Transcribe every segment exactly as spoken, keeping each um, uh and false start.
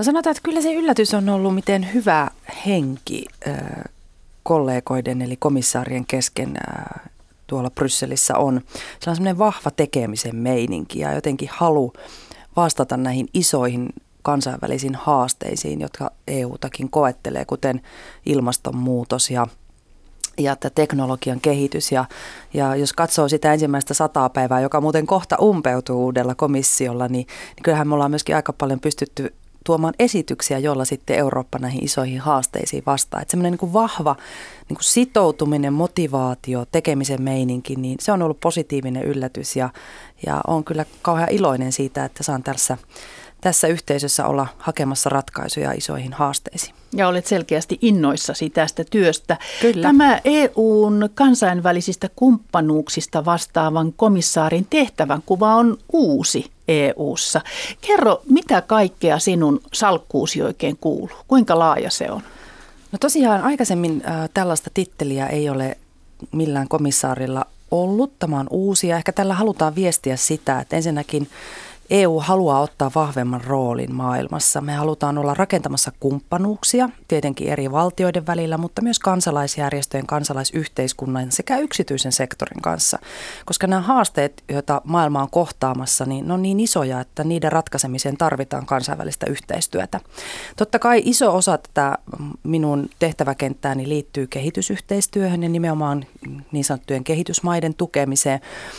No sanotaan, että kyllä se yllätys on ollut, miten hyvä henki äh, kollegoiden eli komissaarien kesken äh, tuolla Brysselissä on. Se on semmoinen vahva tekemisen meininki ja jotenkin halu vastata näihin isoihin kansainvälisiin haasteisiin, jotka E U-takin koettelee, kuten ilmastonmuutos ja ja teknologian kehitys. Ja, ja jos katsoo sitä ensimmäistä sataa päivää, joka muuten kohta umpeutuu uudella komissiolla, niin, niin kyllähän me ollaan myöskin aika paljon pystytty tuomaan esityksiä, joilla sitten Eurooppa näihin isoihin haasteisiin vastaa. Että semmoinen niin kuin vahva niin kuin sitoutuminen, motivaatio, tekemisen meininki, niin se on ollut positiivinen yllätys ja, ja on kyllä kauhean iloinen siitä, että saan tässä tässä yhteisössä olla hakemassa ratkaisuja isoihin haasteisiin. Ja olet selkeästi innoissasi tästä työstä. Kyllä. Tämä E U:n kansainvälisistä kumppanuuksista vastaavan komissaarin tehtävänkuva on uusi E U:ssa. Kerro, mitä kaikkea sinun salkkuusi oikein kuuluu? Kuinka laaja se on? No tosiaan aikaisemmin äh, tällaista titteliä ei ole millään komissaarilla ollut. Tämä on uusi ja ehkä tällä halutaan viestiä sitä, että ensinnäkin E U haluaa ottaa vahvemman roolin maailmassa. Me halutaan olla rakentamassa kumppanuuksia, tietenkin eri valtioiden välillä, mutta myös kansalaisjärjestöjen, kansalaisyhteiskunnan sekä yksityisen sektorin kanssa. Koska nämä haasteet, joita maailma on kohtaamassa, niin ne on niin isoja, että niiden ratkaisemiseen tarvitaan kansainvälistä yhteistyötä. Totta kai iso osa tätä minun tehtäväkenttääni liittyy kehitysyhteistyöhön ja nimenomaan niin sanottujen kehitysmaiden tukemiseen.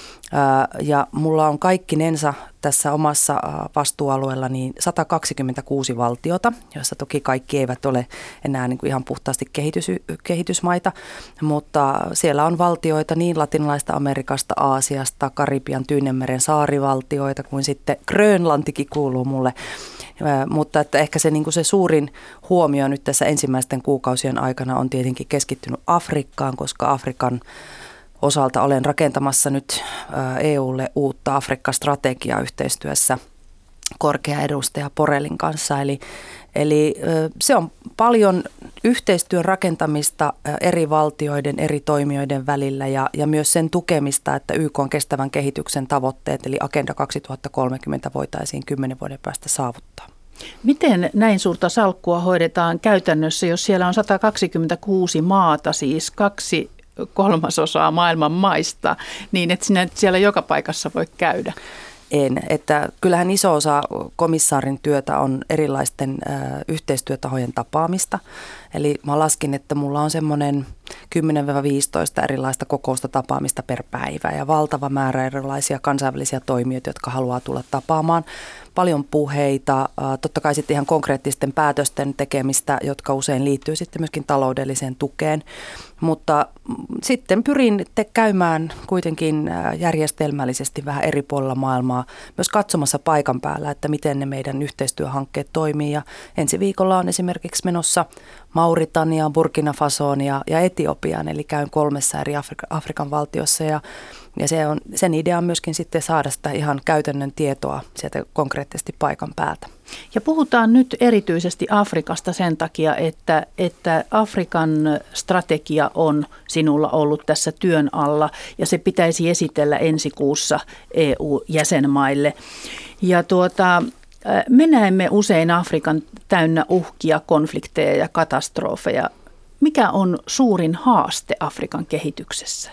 Ja mulla on kaikkinensa tässä omassa vastuualueella niin sata kaksikymmentäkuusi valtiota, joissa toki kaikki eivät ole enää niin kuin ihan puhtaasti kehitys, kehitysmaita, mutta siellä on valtioita niin Latinalaista Amerikasta, Aasiasta, Karibian, Tyynenmeren saarivaltioita kuin sitten Grönlantikin kuuluu mulle. Mutta että ehkä se, niin kuin se suurin huomio nyt tässä ensimmäisten kuukausien aikana on tietenkin keskittynyt Afrikkaan, koska Afrikan osalta olen rakentamassa nyt E U:lle uutta Afrikka-strategiaa yhteistyössä korkea edustaja Borrellin kanssa. Eli, eli se on paljon yhteistyön rakentamista eri valtioiden, eri toimijoiden välillä ja, ja myös sen tukemista, että Y K:n kestävän kehityksen tavoitteet eli Agenda kaksituhattakolmekymmentä voitaisiin kymmenen vuoden päästä saavuttaa. Miten näin suurta salkkua hoidetaan käytännössä, jos siellä on sata kaksikymmentäkuusi maata, siis kaksi kolmasosaa maailman maista, niin että sinä siellä joka paikassa voi käydä? En, että kyllähän iso osa komissaarin työtä on erilaisten ö, yhteistyötahojen tapaamista. Eli mä laskin, että mulla on semmoinen kymmenen viisitoista erilaista kokousta tapaamista per päivä ja valtava määrä erilaisia kansainvälisiä toimijoita, jotka haluaa tulla tapaamaan. Paljon puheita, totta kai sitten ihan konkreettisten päätösten tekemistä, jotka usein liittyy sitten myöskin taloudelliseen tukeen. Mutta sitten pyrin te käymään kuitenkin järjestelmällisesti vähän eri puolilla maailmaa, myös katsomassa paikan päällä, että miten ne meidän yhteistyöhankkeet toimii. Ja ensi viikolla on esimerkiksi menossa Mauritaniaan, Burkina Fasoon ja, ja Etiopiaan, eli käyn kolmessa eri Afrika, Afrikan valtiossa ja, ja se on, sen idea on myöskin sitten saada sitä ihan käytännön tietoa sieltä konkreettisesti paikan päältä. Ja puhutaan nyt erityisesti Afrikasta sen takia, että, että Afrikan strategia on sinulla ollut tässä työn alla ja se pitäisi esitellä ensi kuussa E U-jäsenmaille. Ja tuota... Me näemme usein Afrikan täynnä uhkia, konflikteja ja katastrofeja. Mikä on suurin haaste Afrikan kehityksessä?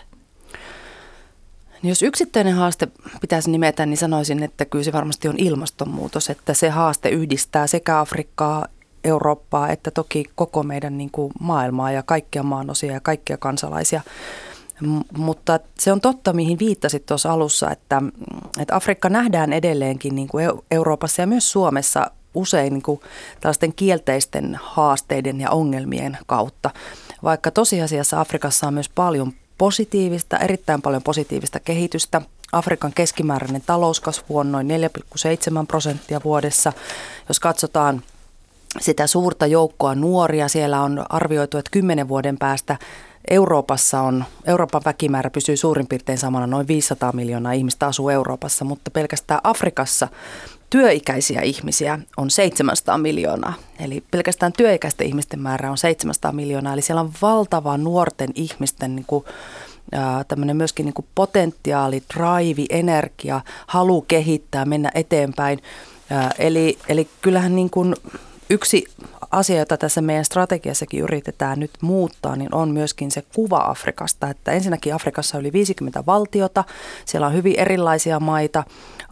Jos yksittäinen haaste pitäisi nimetä, niin sanoisin, että kyllä se varmasti on ilmastonmuutos. Että se haaste yhdistää sekä Afrikkaa, Eurooppaa, että toki koko meidän niin kuin maailmaa ja kaikkia maanosia ja kaikkia kansalaisia. M- mutta se on totta, mihin viittasit tuossa alussa, että, että Afrikka nähdään edelleenkin niin kuin Euroopassa ja myös Suomessa usein niin kuin tällaisten kielteisten haasteiden ja ongelmien kautta. Vaikka tosiasiassa Afrikassa on myös paljon positiivista, erittäin paljon positiivista kehitystä. Afrikan keskimääräinen talouskasvu on noin neljä pilkku seitsemän prosenttia vuodessa. Jos katsotaan sitä suurta joukkoa nuoria, siellä on arvioitu, että kymmenen vuoden päästä Euroopassa on, Euroopan väkimäärä pysyy suurin piirtein samana, noin viisisataa miljoonaa ihmistä asuu Euroopassa, mutta pelkästään Afrikassa työikäisiä ihmisiä on seitsemänsataa miljoonaa. Eli pelkästään työikäisten ihmisten määrä on seitsemänsataa miljoonaa, eli siellä on valtava nuorten ihmisten niin kuin, ää, tämmöinen myöskin niin kuin potentiaali, drive, energia, halu kehittää, mennä eteenpäin. Ää, eli, eli kyllähän niin kuin yksi asia, jota tässä meidän strategiassakin yritetään nyt muuttaa, niin on myöskin se kuva Afrikasta. Että ensinnäkin Afrikassa on yli viisikymmentä valtiota, siellä on hyvin erilaisia maita.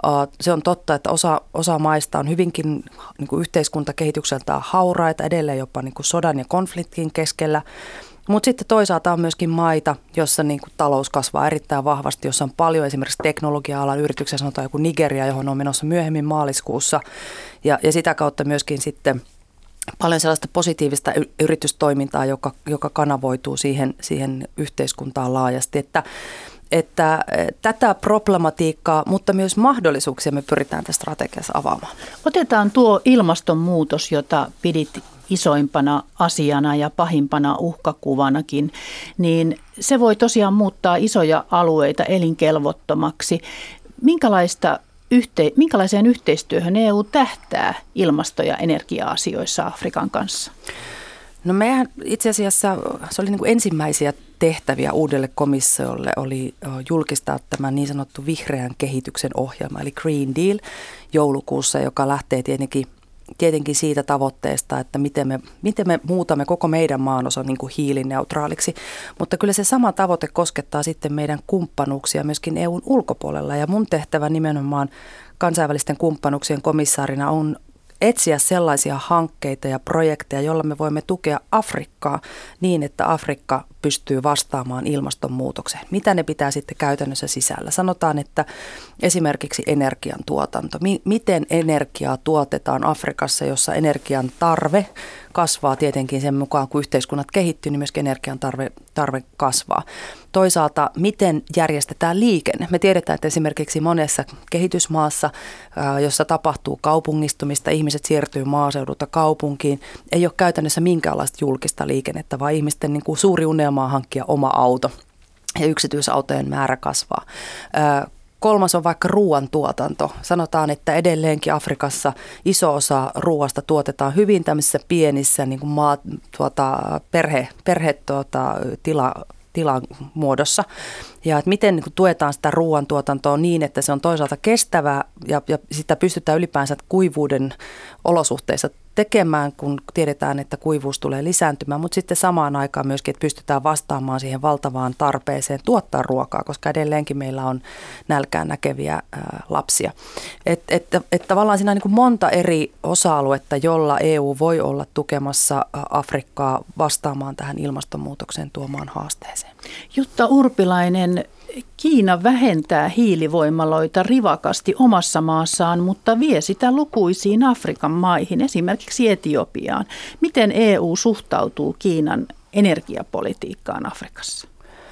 Se on totta, että osa, osa maista on hyvinkin niin kuin yhteiskuntakehitykseltään hauraita, edelleen jopa niin kuin sodan ja konfliktin keskellä. Mutta sitten toisaalta on myöskin maita, jossa niin kuin talous kasvaa erittäin vahvasti, jossa on paljon esimerkiksi teknologia-alan yrityksiä, sanotaan joku Nigeria, johon on menossa myöhemmin maaliskuussa. Ja, ja sitä kautta myöskin sitten paljon sellaista positiivista yritystoimintaa, joka, joka kanavoituu siihen, siihen yhteiskuntaan laajasti. Että, että tätä problematiikkaa, mutta myös mahdollisuuksia me pyritään tässä strategiassa avaamaan. Otetaan tuo ilmastonmuutos, jota pidit isoimpana asiana ja pahimpana uhkakuvanakin, niin se voi tosiaan muuttaa isoja alueita elinkelvottomaksi. Minkälaista Yhte, minkälaiseen yhteistyöhön E U tähtää ilmasto- ja energia-asioissa Afrikan kanssa? No mehän itse asiassa, se oli niin kuin ensimmäisiä tehtäviä uudelle komissiolle, oli julkistaa tämä niin sanottu vihreän kehityksen ohjelma, eli Green Deal joulukuussa, joka lähtee tietenkin, tietenkin siitä tavoitteesta, että miten me, miten me muutamme koko meidän maanosan niin kuin hiilineutraaliksi. Mutta kyllä se sama tavoite koskettaa sitten meidän kumppanuuksia myöskin E U:n ulkopuolella. Ja mun tehtävä nimenomaan kansainvälisten kumppanuuksien komissaarina on etsiä sellaisia hankkeita ja projekteja, joilla me voimme tukea Afrikkaa niin, että Afrikka pystyy vastaamaan ilmastonmuutokseen. Mitä ne pitää sitten käytännössä sisällä? Sanotaan, että esimerkiksi energiantuotanto. M- miten energiaa tuotetaan Afrikassa, jossa energian tarve kasvaa tietenkin sen mukaan, kun yhteiskunnat kehittyy, niin myöskin energian tarve, tarve kasvaa. Toisaalta, miten järjestetään liikenne? Me tiedetään, että esimerkiksi monessa kehitysmaassa, jossa tapahtuu kaupungistumista, ihmiset siirtyy maaseudulta kaupunkiin, ei ole käytännössä minkäänlaista julkista liikennettä, vaan ihmisten niin kuin suuri unelma on hankkia oma auto ja yksityisautojen määrä kasvaa. Kolmas on vaikka ruoantuotanto. Sanotaan, että edelleenkin Afrikassa iso osa ruoasta tuotetaan hyvin tämmöisissä pienissä niin kuin maa, tuota, perhe, perhe tuota, tila, tilan muodossa. Ja että miten niin kuin tuetaan sitä ruoantuotantoa niin, että se on toisaalta kestävää ja, ja sitä pystytään ylipäänsä kuivuuden olosuhteissa tekemään, kun tiedetään, että kuivuus tulee lisääntymään, mutta sitten samaan aikaan myöskin, että pystytään vastaamaan siihen valtavaan tarpeeseen tuottaa ruokaa, koska edelleenkin meillä on nälkään näkeviä ää, lapsia. Että et, et tavallaan siinä on niin kuin monta eri osa-aluetta, jolla E U voi olla tukemassa Afrikkaa vastaamaan tähän ilmastonmuutoksen tuomaan haasteeseen. Jutta Urpilainen, Kiina vähentää hiilivoimaloita rivakasti omassa maassaan, mutta vie sitä lukuisiin Afrikan maihin, esimerkiksi Etiopiaan. Miten E U suhtautuu Kiinan energiapolitiikkaan Afrikassa?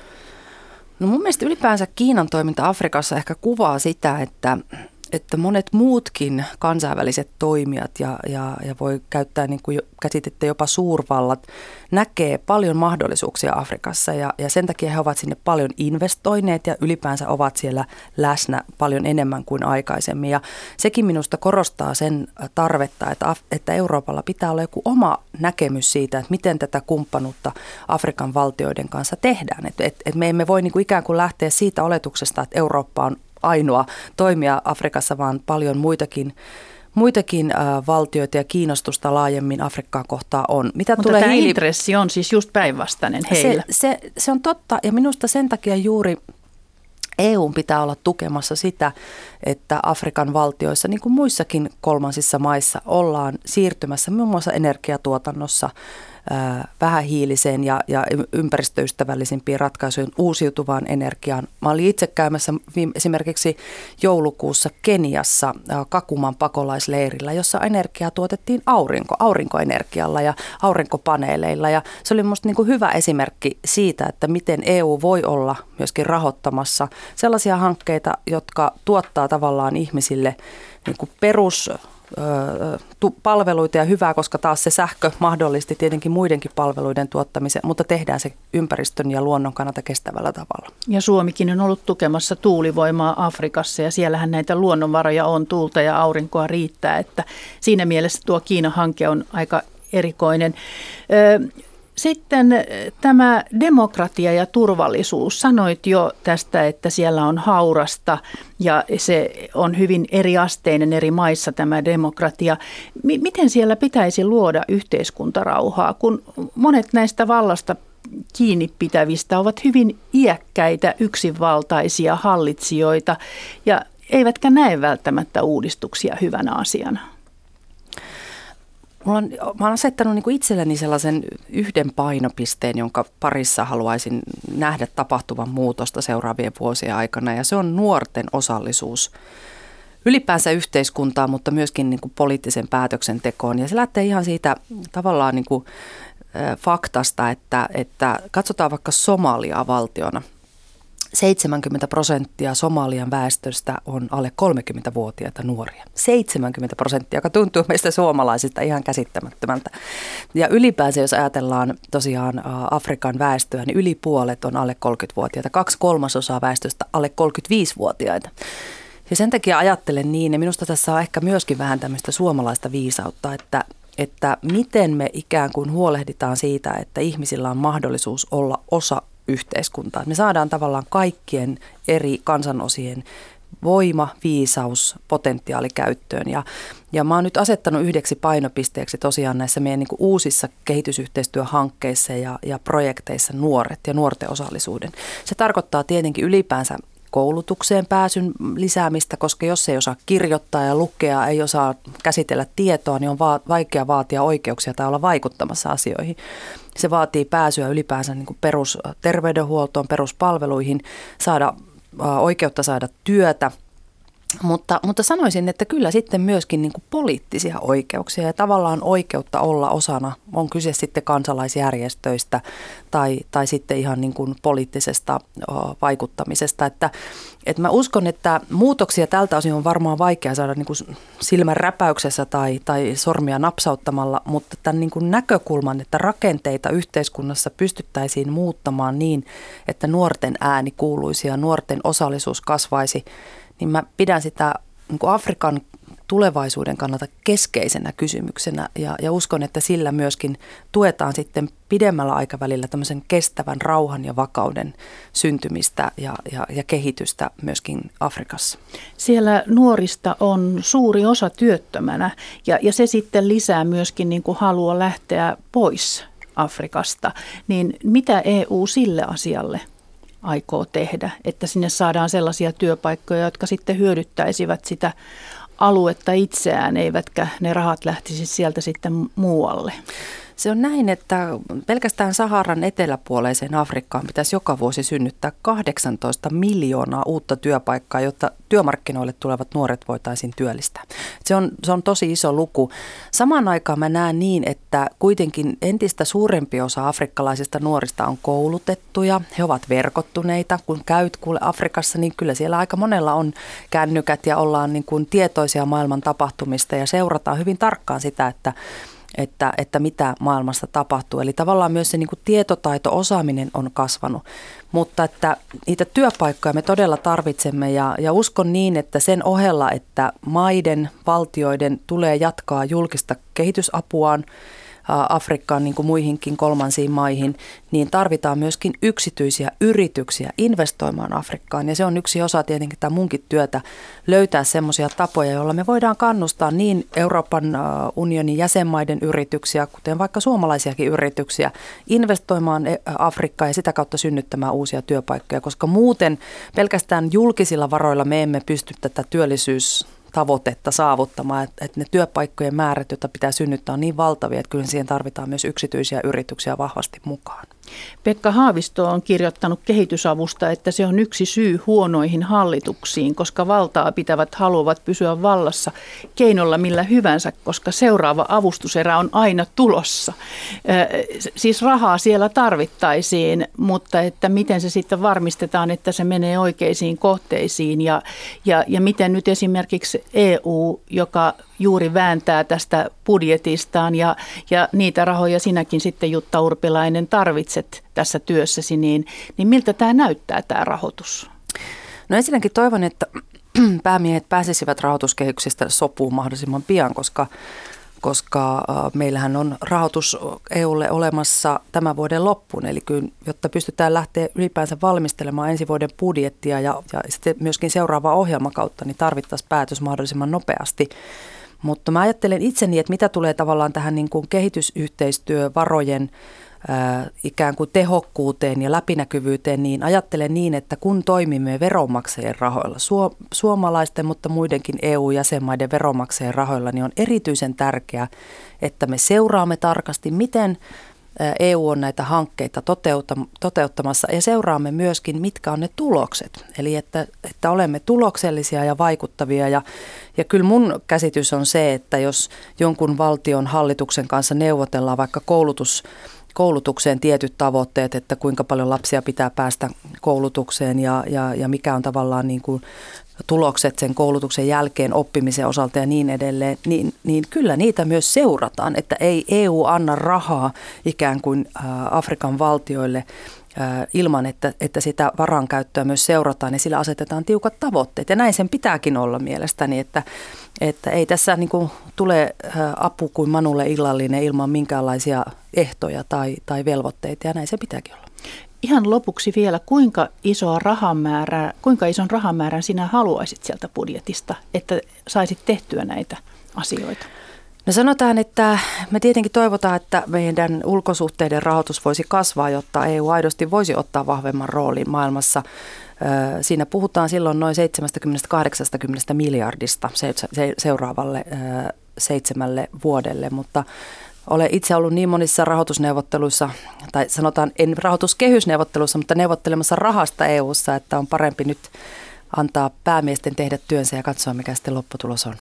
No mun mielestä ylipäänsä Kiinan toiminta Afrikassa ehkä kuvaa sitä, että että monet muutkin kansainväliset toimijat ja, ja, ja voi käyttää niin kuin käsitettä jopa suurvallat, näkee paljon mahdollisuuksia Afrikassa ja, ja sen takia he ovat sinne paljon investoineet ja ylipäänsä ovat siellä läsnä paljon enemmän kuin aikaisemmin. Ja sekin minusta korostaa sen tarvetta, että, että Euroopalla pitää olla joku oma näkemys siitä, että miten tätä kumppanuutta Afrikan valtioiden kanssa tehdään. Että et, et me emme voi niin kuin ikään kuin lähteä siitä oletuksesta, että Eurooppa on ainoa toimija Afrikassa, vaan paljon muitakin, muitakin äh, valtioita ja kiinnostusta laajemmin Afrikkaa kohtaan on. Mitä Mutta tulee tämä hiili... intressi on siis just päinvastainen heillä. Se, se, se on totta ja minusta sen takia juuri E U:n pitää olla tukemassa sitä, että Afrikan valtioissa, niin kuin muissakin kolmansissa maissa, ollaan siirtymässä muun muassa energiatuotannossa vähähiiliseen ja, ja ympäristöystävällisimpiin ratkaisuihin uusiutuvaan energiaan. Mä olin itse käymässä viime, esimerkiksi joulukuussa Keniassa Kakuman pakolaisleirillä, jossa energiaa tuotettiin aurinko, aurinkoenergialla ja aurinkopaneeleilla. Ja se oli minusta niin kuin hyvä esimerkki siitä, että miten E U voi olla myöskin rahoittamassa sellaisia hankkeita, jotka tuottaa tavallaan ihmisille niin kuin perus palveluita ja hyvää, koska taas se sähkö mahdollisti tietenkin muidenkin palveluiden tuottamisen, mutta tehdään se ympäristön ja luonnon kannalta kestävällä tavalla. Ja Suomikin on ollut tukemassa tuulivoimaa Afrikassa ja siellähän näitä luonnonvaroja on, tuulta ja aurinkoa riittää, että siinä mielessä tuo Kiinan hanke on aika erikoinen. Sitten tämä demokratia ja turvallisuus. Sanoit jo tästä, että siellä on haurasta ja se on hyvin eriasteinen eri maissa tämä demokratia. M- miten siellä pitäisi luoda yhteiskuntarauhaa, kun monet näistä vallasta kiinni pitävistä ovat hyvin iäkkäitä, yksinvaltaisia hallitsijoita ja eivätkä näe välttämättä uudistuksia hyvänä asiana? Mulla on, mä olen asettanut niin kuin itselleni sellaisen yhden painopisteen, jonka parissa haluaisin nähdä tapahtuvan muutosta seuraavien vuosien aikana, ja se on nuorten osallisuus ylipäänsä yhteiskuntaan, mutta myöskin niin kuin poliittisen päätöksentekoon. Ja se lähtee ihan siitä tavallaan niin kuin, äh, faktasta, että, että katsotaan vaikka Somaliaa valtiona. seitsemänkymmentä prosenttia Somalian väestöstä on alle kolmekymmentävuotiaita nuoria. seitsemänkymmentä prosenttia, joka tuntuu meistä suomalaisista ihan käsittämättömältä. Ja ylipäänsä, jos ajatellaan tosiaan Afrikan väestöä, niin yli puolet on alle kolmekymmentävuotiaita. Kaksi kolmasosaa väestöstä alle kolmekymmentäviisivuotiaita. Ja sen takia ajattelen niin, ja minusta tässä on ehkä myöskin vähän tämmöistä suomalaista viisautta, että, että miten me ikään kuin huolehditaan siitä, että ihmisillä on mahdollisuus olla osa yhteiskuntaa. Me saadaan tavallaan kaikkien eri kansanosien voima, viisaus, potentiaali käyttöön. Ja, ja mä oon nyt asettanut yhdeksi painopisteeksi tosiaan näissä meidän niin kuin uusissa kehitysyhteistyöhankkeissa ja, ja projekteissa nuoret ja nuorten osallisuuden. Se tarkoittaa tietenkin ylipäänsä koulutukseen pääsyn lisäämistä, koska jos ei osaa kirjoittaa ja lukea, ei osaa käsitellä tietoa, niin on va- vaikea vaatia oikeuksia tai olla vaikuttamassa asioihin. Se vaatii pääsyä ylipäänsä niin kuin perusterveydenhuoltoon, peruspalveluihin, saada oikeutta saada työtä, mutta, mutta sanoisin, että kyllä sitten myöskin niin kuin poliittisia oikeuksia ja tavallaan oikeutta olla osana, on kyse sitten kansalaisjärjestöistä tai, tai sitten ihan niin kuin poliittisesta vaikuttamisesta. Että, että mä uskon, että muutoksia tältä osin on varmaan vaikea saada niin kuin silmän räpäyksessä tai, tai sormia napsauttamalla, mutta tämän niin kuin näkökulman, että rakenteita yhteiskunnassa pystyttäisiin muuttamaan niin, että nuorten ääni kuuluisi ja nuorten osallisuus kasvaisi, niin mä pidän sitä niin kuin Afrikan tulevaisuuden kannalta keskeisenä kysymyksenä ja, ja uskon, että sillä myöskin tuetaan sitten pidemmällä aikavälillä tämmöisen kestävän rauhan ja vakauden syntymistä ja, ja, ja kehitystä myöskin Afrikassa. Siellä nuorista on suuri osa työttömänä ja, ja se sitten lisää myöskin niin kuin halua lähteä pois Afrikasta. Niin mitä E U sille asialle aikoo tehdä, että sinne saadaan sellaisia työpaikkoja, jotka sitten hyödyttäisivät sitä aluetta itseään, eivätkä ne rahat lähtisi sieltä sitten muualle? Se on näin, että pelkästään Saharan eteläpuoleiseen Afrikkaan pitäisi joka vuosi synnyttää kahdeksantoista miljoonaa uutta työpaikkaa, jotta työmarkkinoille tulevat nuoret voitaisiin työllistää. Se on, se on tosi iso luku. Samaan aikaan mä näen niin, että kuitenkin entistä suurempi osa afrikkalaisista nuorista on koulutettuja. He ovat verkottuneita. Kun käyt kuule Afrikassa, niin kyllä siellä aika monella on kännykät ja ollaan niin kuin tietoisia maailman tapahtumista ja seurataan hyvin tarkkaan sitä, että Että, että mitä maailmassa tapahtuu. Eli tavallaan myös se niin kuin tietotaito, osaaminen on kasvanut, mutta että niitä työpaikkoja me todella tarvitsemme ja, ja uskon niin, että sen ohella, että maiden, valtioiden tulee jatkaa julkista kehitysapuaan Afrikkaan niin kuin muihinkin kolmansiin maihin, niin tarvitaan myöskin yksityisiä yrityksiä investoimaan Afrikkaan. Ja se on yksi osa tietenkin tämä munkin työtä, löytää semmoisia tapoja, joilla me voidaan kannustaa niin Euroopan unionin jäsenmaiden yrityksiä, kuten vaikka suomalaisiakin yrityksiä, investoimaan Afrikkaan ja sitä kautta synnyttämään uusia työpaikkoja, koska muuten pelkästään julkisilla varoilla me emme pysty tätä työllisyys tavoitetta saavuttamaan, että, että ne työpaikkojen määrät, joita pitää synnyttää, on niin valtavia, että kyllä siihen tarvitaan myös yksityisiä yrityksiä vahvasti mukaan. Pekka Haavisto on kirjoittanut kehitysavusta, että se on yksi syy huonoihin hallituksiin, koska valtaa pitävät haluavat pysyä vallassa keinolla millä hyvänsä, koska seuraava avustuserä on aina tulossa. Siis rahaa siellä tarvittaisiin, mutta että miten se sitten varmistetaan, että se menee oikeisiin kohteisiin ja, ja, ja miten nyt esimerkiksi E U, joka juuri vääntää tästä budjetistaan ja, ja niitä rahoja sinäkin sitten Jutta Urpilainen tarvitset tässä työssäsi, niin, niin miltä tämä näyttää tämä rahoitus? No ensinnäkin toivon, että päämiehet pääsisivät rahoituskehyksistä sopuun mahdollisimman pian, koska koska meillähän on rahoitus E U:lle olemassa tämän vuoden loppuun. Eli kyllä, jotta pystytään lähteä ylipäänsä valmistelemaan ensi vuoden budjettia ja, ja sitten myöskin seuraavaa ohjelmakautta, niin tarvittaisiin päätös mahdollisimman nopeasti. Mutta mä ajattelen itseni, että mitä tulee tavallaan tähän niin kuin kehitysyhteistyövarojen ää, ikään kuin tehokkuuteen ja läpinäkyvyyteen, niin ajattelen niin, että kun toimimme veronmaksajien rahoilla, su- suomalaisten, mutta muidenkin E U-jäsenmaiden veronmaksajien rahoilla, niin on erityisen tärkeää, että me seuraamme tarkasti, miten E U on näitä hankkeita toteuttamassa ja seuraamme myöskin, mitkä on ne tulokset. Eli että, että olemme tuloksellisia ja vaikuttavia ja, ja kyllä mun käsitys on se, että jos jonkun valtion hallituksen kanssa neuvotellaan vaikka koulutus, koulutukseen tietyt tavoitteet, että kuinka paljon lapsia pitää päästä koulutukseen ja, ja, ja mikä on tavallaan niin kuin tulokset sen koulutuksen jälkeen oppimisen osalta ja niin edelleen, niin, niin kyllä niitä myös seurataan, että ei E U anna rahaa ikään kuin Afrikan valtioille ilman, että, että sitä varankäyttöä myös seurataan ja sillä asetetaan tiukat tavoitteet. Ja näin sen pitääkin olla mielestäni, että, että ei tässä niin kuin tule apu kuin manulle illallinen ilman minkäänlaisia ehtoja tai, tai velvoitteita ja näin se pitääkin olla. Ihan lopuksi vielä, kuinka isoa rahamäärää, kuinka ison rahamäärän sinä haluaisit sieltä budjetista, että saisit tehtyä näitä asioita? No sanotaan, että me tietenkin toivotaan, että meidän ulkosuhteiden rahoitus voisi kasvaa, jotta E U aidosti voisi ottaa vahvemman roolin maailmassa. Siinä puhutaan silloin noin seitsemänkymmentä kahdeksankymmentä miljardista seuraavalle seitsemälle vuodelle, mutta olen itse ollut niin monissa rahoitusneuvotteluissa, tai sanotaan en rahoituskehysneuvotteluissa, mutta neuvottelemassa rahasta E U:ssa, että on parempi nyt antaa päämiesten tehdä työnsä ja katsoa, mikä sitten lopputulos on.